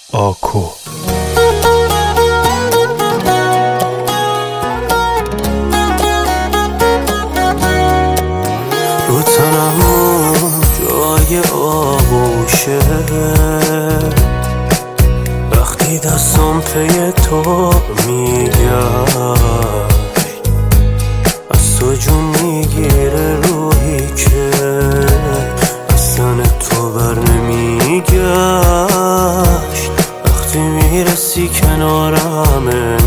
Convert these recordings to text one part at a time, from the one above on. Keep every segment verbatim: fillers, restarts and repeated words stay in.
آکو رو تنم جای آغوشه، وقتی دستم پی تو میگشت، از تو جون میگیره روحی که اصلا تو بر نمیگشت. وقتی میرسی کنارم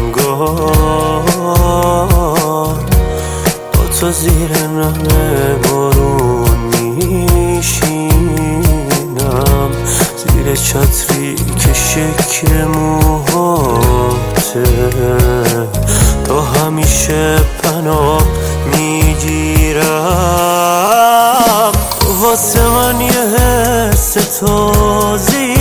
انگار با تو زیر نم بارون میشینم، زیر چتری که شکل موهاته، تا همیشه پناه میگیرم. واسه من یه حس تازی،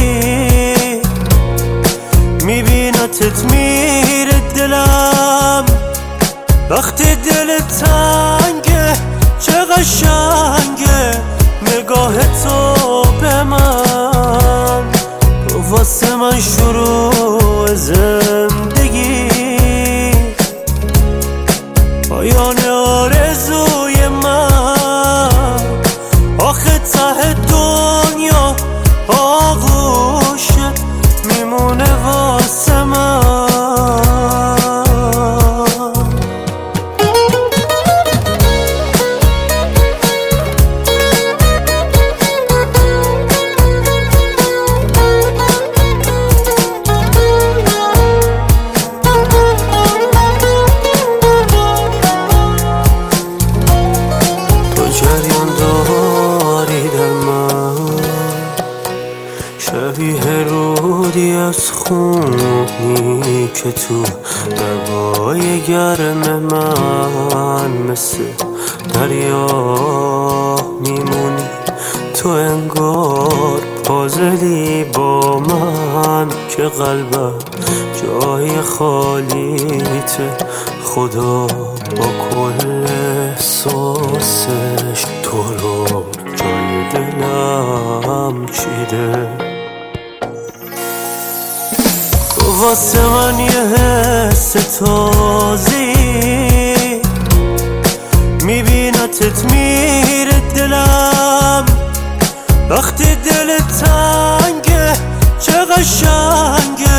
میبینتت میره دلم، وقتی دل تنگه چه قشنگه نگاه تو به من. واسه من شروع زندگی، پایان آرزوی من، آخه ته دنیا آغوشت میمونه واسه من. جریان داری در من، شبیه رودی از خونی که تو دریای گرم من، مثل دریا میمونی تو، انگار پازلی با من که قلبم جای خالیته. خدا با کل احساسش تو رو جای دلم چیده. واسه من یه حس تازی، میبینتت میره دلم، وقتی دل تنگه چه قشنگه